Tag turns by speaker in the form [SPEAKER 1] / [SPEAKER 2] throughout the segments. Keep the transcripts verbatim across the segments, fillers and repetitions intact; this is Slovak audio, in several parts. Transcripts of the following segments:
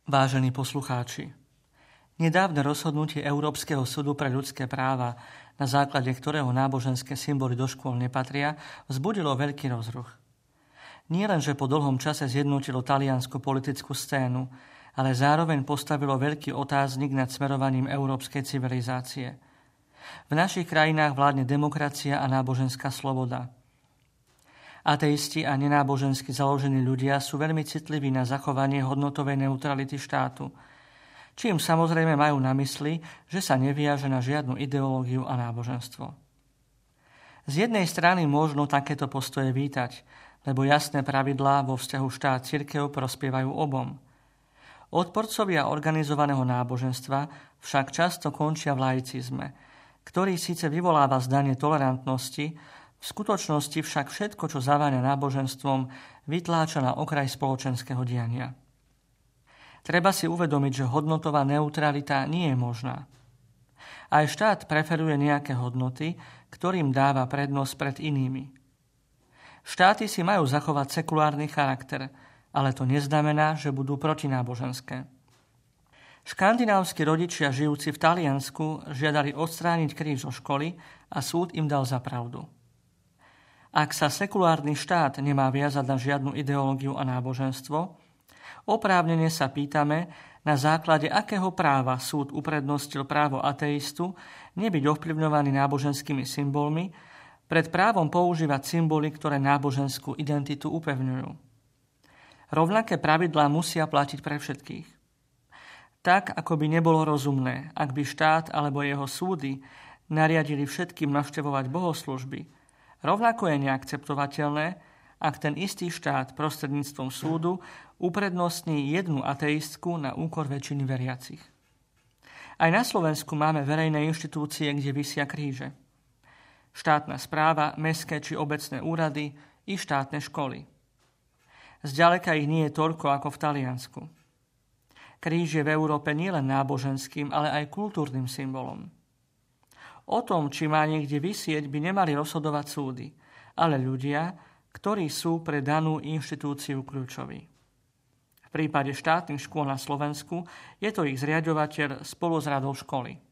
[SPEAKER 1] Vážení poslucháči, nedávne rozhodnutie Európskeho súdu pre ľudské práva, na základe ktorého náboženské symboly do škôl nepatria, vzbudilo veľký rozruch. Nie len, že po dlhom čase zjednotilo taliansku politickú scénu, ale zároveň postavilo veľký otáznik nad smerovaním európskej civilizácie. V našich krajinách vládne demokracia a náboženská sloboda. Ateisti a nenábožensky založení ľudia sú veľmi citliví na zachovanie hodnotovej neutrality štátu, čím samozrejme majú na mysli, že sa neviaže na žiadnu ideológiu a náboženstvo. Z jednej strany možno takéto postoje vítať, lebo jasné pravidlá vo vzťahu štát-cirkev prospievajú obom. Odporcovia organizovaného náboženstva však často končia v laicizme, ktorý síce vyvoláva zdanie tolerantnosti, v skutočnosti však všetko, čo zaváňa náboženstvom, vytláča na okraj spoločenského diania. Treba si uvedomiť, že hodnotová neutralita nie je možná. Aj štát preferuje nejaké hodnoty, ktorým dáva prednosť pred inými. Štáty si majú zachovať sekulárny charakter, ale to neznamená, že budú protináboženské. Škandinávski rodičia žijúci v Taliansku žiadali odstrániť kríž zo školy a súd im dal za pravdu. Ak sa sekulárny štát nemá viazať na žiadnu ideológiu a náboženstvo, oprávnene sa pýtame, na základe akého práva súd uprednostil právo ateistu nebyť ovplyvňovaný náboženskými symbolmi pred právom používať symboly, ktoré náboženskú identitu upevňujú. Rovnaké pravidlá musia platiť pre všetkých. Tak, ako by nebolo rozumné, ak by štát alebo jeho súdy nariadili všetkým navštevovať bohoslužby, rovnako je neakceptovateľné, ak ten istý štát prostredníctvom súdu uprednostní jednu ateistku na úkor väčšiny veriacich. Aj na Slovensku máme verejné inštitúcie, kde visia kríže. Štátna správa, mestské či obecné úrady i štátne školy. Zďaleka ich nie je toľko ako v Taliansku. Kríž je v Európe nielen náboženským, ale aj kultúrnym symbolom. O tom, či má niekde visieť, by nemali rozhodovať súdy, ale ľudia, ktorí sú pre danú inštitúciu kľúčoví. V prípade štátnych škôl na Slovensku je to ich zriaďovateľ spolu s radou školy.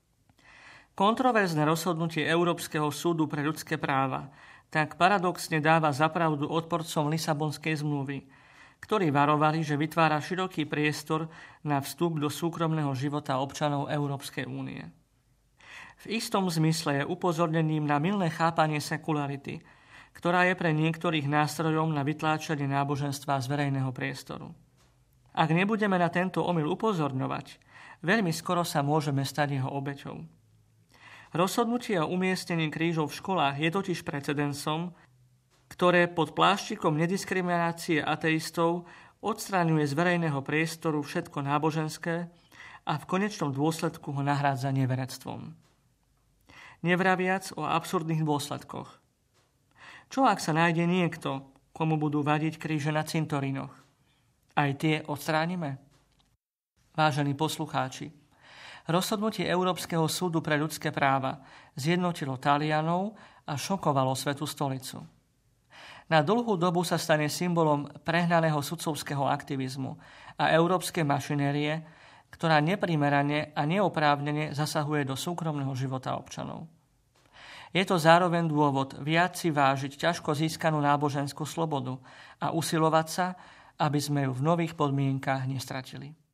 [SPEAKER 1] Kontroverzné rozhodnutie Európskeho súdu pre ľudské práva tak paradoxne dáva za pravdu odporcom Lisabonskej zmluvy, ktorí varovali, že vytvára široký priestor na vstup do súkromného života občanov Európskej únie. V istom zmysle je upozornením na mylné chápanie sekularity, ktorá je pre niektorých nástrojom na vytláčanie náboženstva z verejného priestoru. Ak nebudeme na tento omyl upozorňovať, veľmi skoro sa môžeme stať jeho obeťou. Rozhodnutie o umiestnení krížov v školách je totiž precedensom, ktoré pod pláštikom nediskriminácie ateistov odstraňuje z verejného priestoru všetko náboženské a v konečnom dôsledku ho nahrádza neverectvom. Nevraviac o absurdných dôsledkoch. Čo ak sa nájde niekto, komu budú vadiť kríže na cintorínoch? Aj tie odstránime? Vážení poslucháči, rozhodnutie Európskeho súdu pre ľudské práva zjednotilo Talianov a šokovalo Svätú stolicu. Na dlhú dobu sa stane symbolom prehnaného sudcovského aktivizmu a európskej mašinérie, ktorá neprimerane a neoprávnene zasahuje do súkromného života občanov. Je to zároveň dôvod viac si vážiť ťažko získanú náboženskú slobodu a usilovať sa, aby sme ju v nových podmienkach nestratili.